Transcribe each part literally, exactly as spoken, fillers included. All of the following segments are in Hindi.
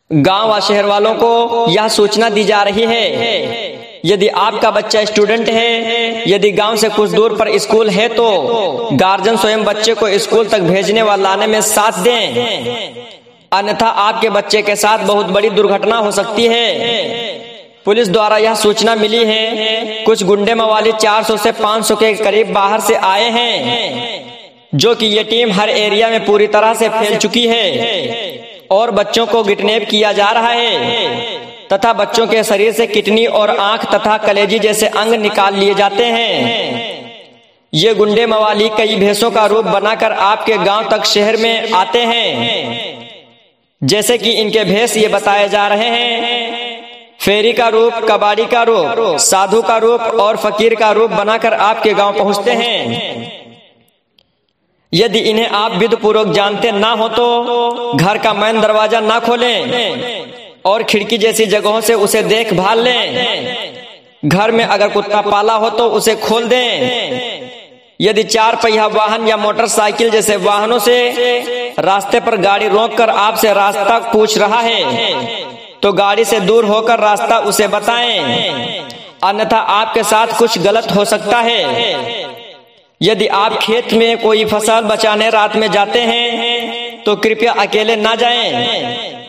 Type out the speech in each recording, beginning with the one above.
गांव व शहर वालों को यह सूचना दी जा रही है, यदि आपका बच्चा स्टूडेंट है, यदि गांव से कुछ दूर पर स्कूल है तो गार्जियन स्वयं बच्चे को स्कूल तक भेजने व लाने में साथ दें, अन्यथा आपके बच्चे के साथ बहुत बड़ी दुर्घटना हो सकती है। पुलिस द्वारा यह सूचना मिली है, कुछ गुंडे मवाली चार सौ से पाँच सौ के करीब बाहर से आए हैं, जो कि ये टीम हर एरिया में पूरी तरह से फैल चुकी है और बच्चों को किडनैप किया जा रहा है तथा बच्चों के शरीर से किडनी और आंख तथा कलेजी जैसे अंग निकाल लिए जाते हैं। ये गुंडे मवाली कई भेषों का रूप बनाकर आपके गांव तक शहर में आते हैं, जैसे कि इनके भेष ये बताए जा रहे हैं। फेरी का रूप, कबाड़ी का रूप, साधु का रूप और फकीर का रूप बनाकर आपके गांव पहुंचते हैं। यदि इन्हें आप विधि पूर्वक जानते ना हो तो घर का मेन दरवाजा ना खोलें और खिड़की जैसी जगहों से उसे देखभाल लें। घर में अगर कुत्ता पाला हो तो उसे खोल दें। यदि चार पहिया वाहन या मोटरसाइकिल जैसे वाहनों से रास्ते पर गाड़ी रोककर आपसे रास्ता पूछ रहा है तो गाड़ी से दूर होकर रास्ता उसे बताएं, अन्यथा आपके साथ कुछ गलत हो सकता है। यदि आप खेत में कोई फसल बचाने रात में जाते हैं तो कृपया अकेले ना जाएं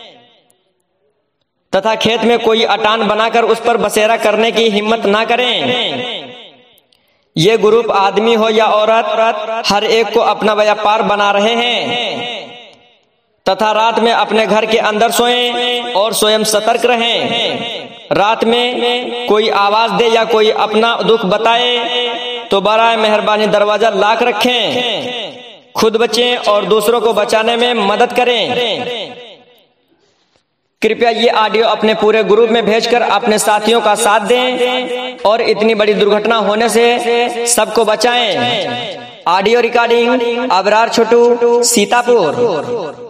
तथा खेत में कोई अटान बनाकर उस पर बसेरा करने की हिम्मत ना करें। ये ग्रुप आदमी हो या औरत, हर एक को अपना व्यापार बना रहे हैं तथा रात में अपने घर के अंदर सोएं और स्वयं सतर्क रहें। रात में कोई आवाज दे या कोई अपना दुख बताए तो बराए मेहरबानी दरवाजा लॉक रखें। खुद बचें और दूसरों को बचाने में मदद करें। कृपया ये ऑडियो अपने पूरे ग्रुप में भेजकर अपने साथियों का साथ दें और इतनी बड़ी दुर्घटना होने से सबको बचाएं। Audio recording Abrar Chhotu, Sitapur.